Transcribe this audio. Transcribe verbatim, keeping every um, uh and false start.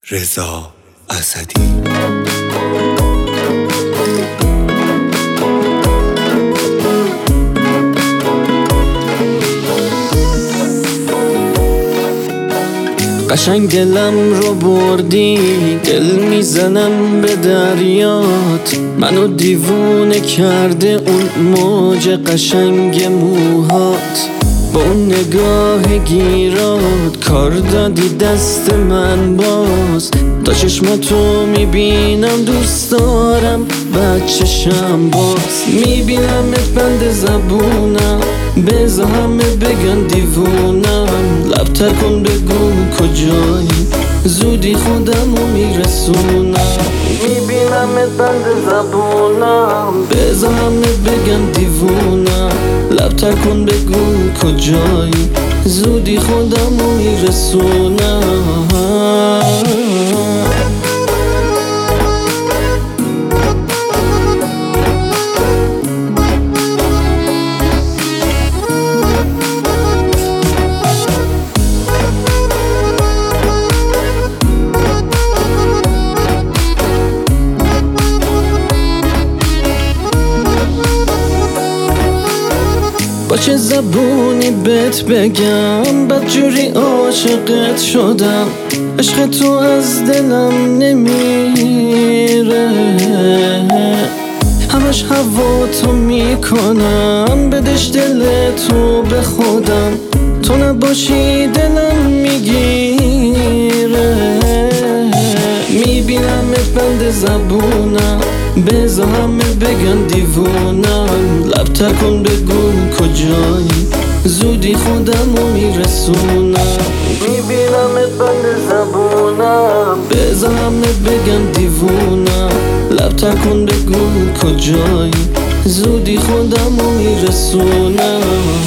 رضا اسدی. قشنگ دلم رو بردی، دل میزنم به دریات. منو دیوونه کرده اون موج قشنگ موهات. با اون نگاه گیرات کار دادی دست من باز. تا چشماتو میبینم دوست دارم بچشم باز. میبینمت بند زبونم، بزا همه بگن دیوونم. لبتر کن بگو کجایی، زودی خودمو میرسونم. میبینمت بند زبونم، بزا همه بگن دیوونم. لبتر کن بگو کجایی، زودی خودمو میرسونم. با چه زبونی بهت بگم، بدجوری عاشقت شدم. عشق تو از دلم نمیره، همش هوا تو میکنم. بدش دل تو به خودم، تو نباشی دلم میگیره. میبینمت بند زبونم، بزا همه بگن دیوونم. لبتر کن بگو کجایی، زودی خودمو میرسونم. میبینمت بند زبونم، بزا همه بگن دیوونم. لبتر کن بگو کجایی، زودی خودمو میرسونم.